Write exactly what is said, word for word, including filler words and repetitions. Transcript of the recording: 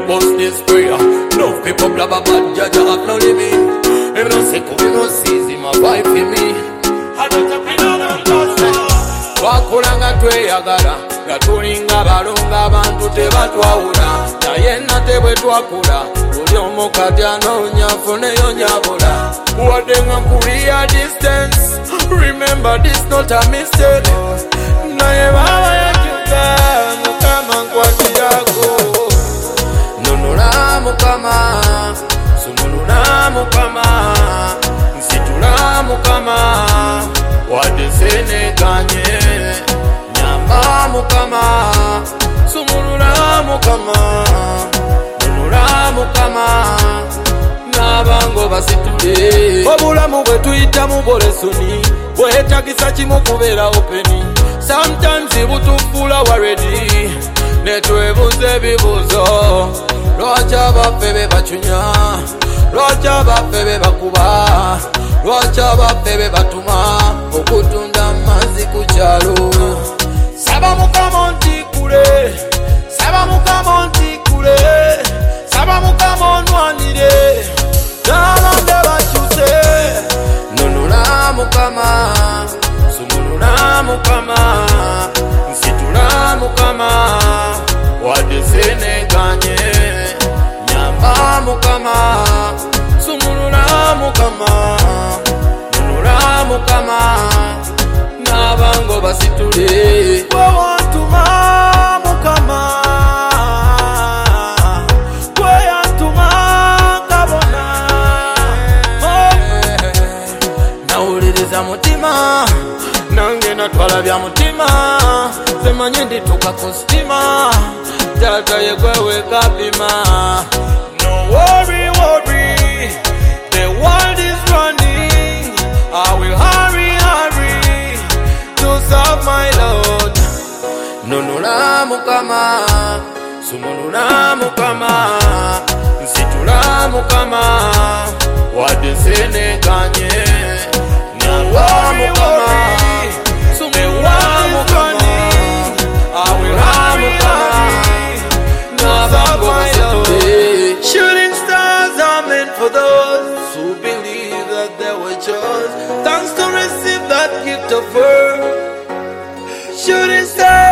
bust this prayer. No people blab about Jaja have no limit. If no say come no sees him a fight for me. I don't have another person. Twakulanga tweyagala nga tulinga balunga abantu tebatwawula naye nate bwe twakula buli omu kati anoonya afuneyo nyabula wadde nga nkuliya distance. Remember this not a mistake. Naye baba yakyuka Mukama nkwatirako. Nunula Mukama, sumulula Mukama, nsitula Mukama, wadde senekanye. Nyamba Mukama, sumulula Mukama, nunula Mukama, nabango basitule. Obulamu bwe tuyitamu bolesoni bwetagisa kimu kubeera openi. Sometimes butufuula waredi netwebuuza ebibuuzo. Lwaki abaffe be bacunya, lwaki abaffe be bakuba, lwaki abaffe be batuma okutunda amazzi ku kyalo. Saba Mukama ontikule, saba Mukama ontikule, saba Mukama onwanire n'abambe bakyuse. Nunula Mukama, sumulula Mukama, nsitula Mukama, wadde seneganye. Nyamba Mukama, sumulula Mukama, nunula Mukama, n'abango basitule. Gwe wantuma Mukama, gwe yantuma kabona. Nawuliriza mutima nange natwala bya mutima, semanye ndituka ku sitima, tata ye gwe wekapima. No worry, worry, the world is running. I will hurry, hurry to serve my Lord. Nunula Mukama, sumulula Mukama, nsitula Mukama, wadde senekanye. Nyamba Mukama, sumulula Mukama, I will hurry, hurry, n'abango basitule. Shooting stars are meant for those who believe that they were chosen. Thanks to receive that gift of birth. Shooting stars